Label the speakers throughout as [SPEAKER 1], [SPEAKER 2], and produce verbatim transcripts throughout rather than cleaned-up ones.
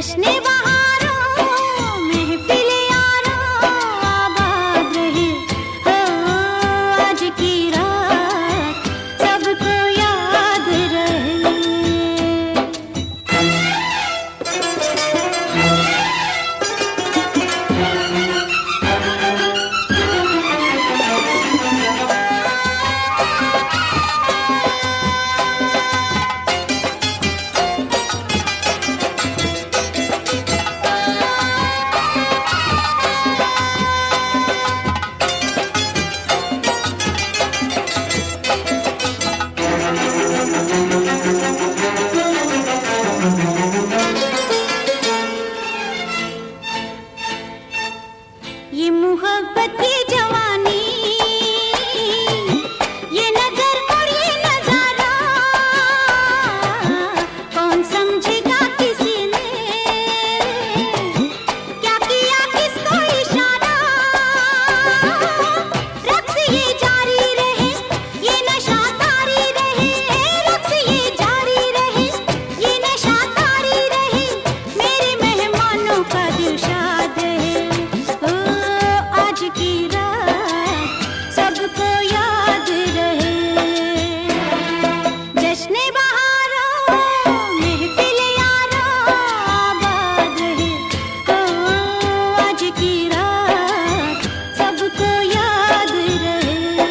[SPEAKER 1] जश्न बहारों महफिल यारों आबाद रहे हो आज की रात सबको याद रहे। ये मोहब्बत की जवानी, ये नजर और ये नजारा, कौन समझेगा किसी ने क्या किया किसको इशारा। रक्स ये जारी रहे, ये नशा तारी रहे, रक्स ये जारी रहे, ये नशा तारी रहे, मेरे मेहमानों का दिल शाद है आज की रात सबको याद रहे। जश्न बहारों महफिल यारों आबाद रहे हो आज की रात सबको याद रहे।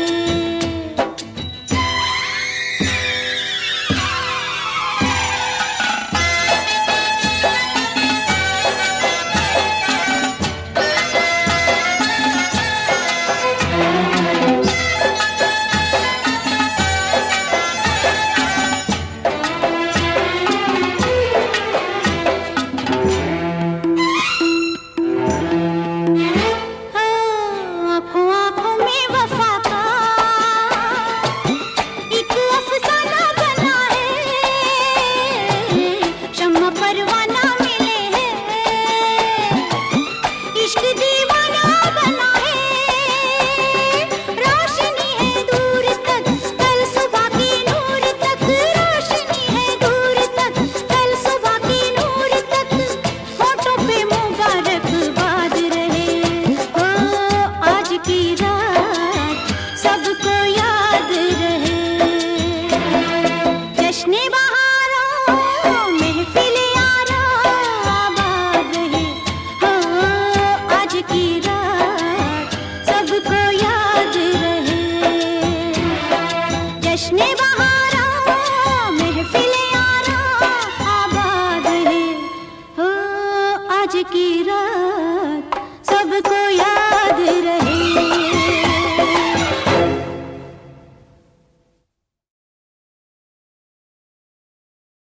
[SPEAKER 1] जश्न बहारों महफिल यारों आबाद रहे हो आज की